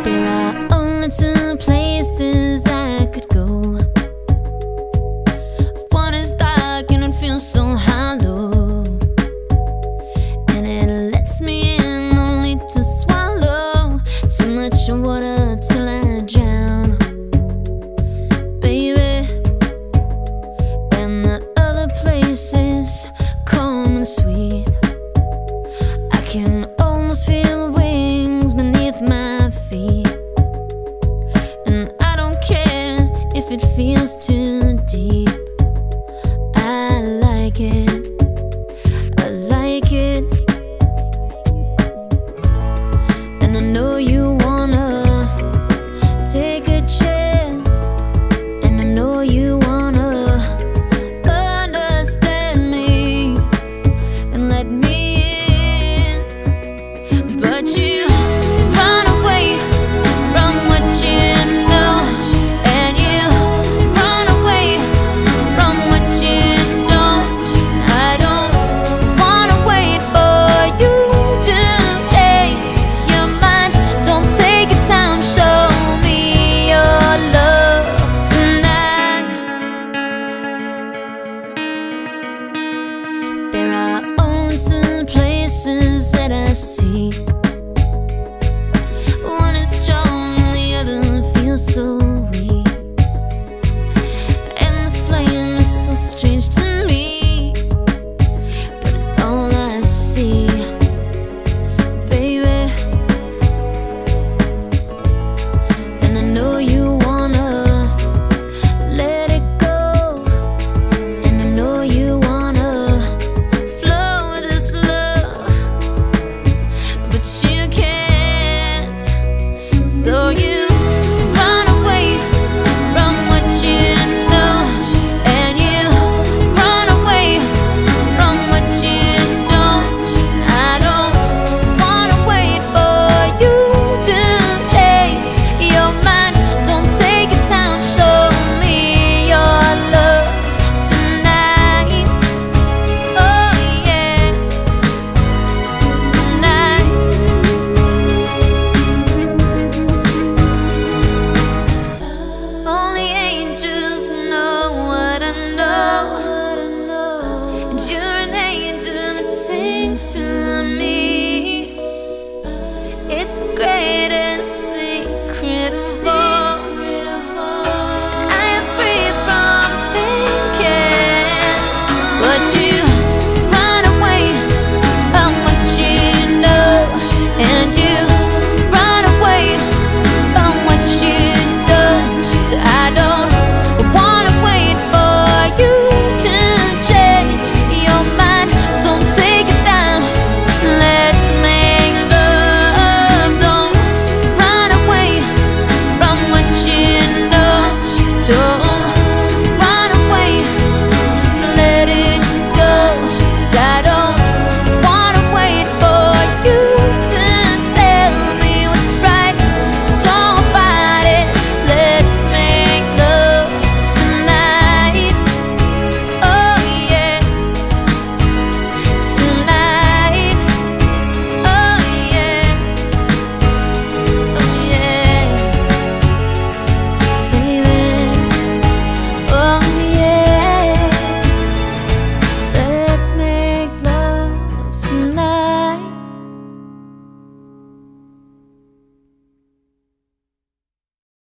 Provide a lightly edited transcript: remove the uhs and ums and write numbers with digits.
There are only two places I could go. One is dark and it feels so hollow, and it lets me in only to swallow too much water till I drown, baby. And the other place is calm and sweet. I can almost feel wings beneath my feet, and I don't care if it feels too deep. I like it, I like it. And I know you wanna take a chance, and I know you wanna understand me and let me in, but you run away from what you know, and you run away from what you don't. I don't wanna wait for you to change your mind. Don't take your time, show me your love tonight. There are only two places that I seek. One is strong and the other feels so weak, and this flame is so strange to me, but it's all I see, baby. And I know you wanna let it go, and I know you wanna flow with this love, but you can't. So you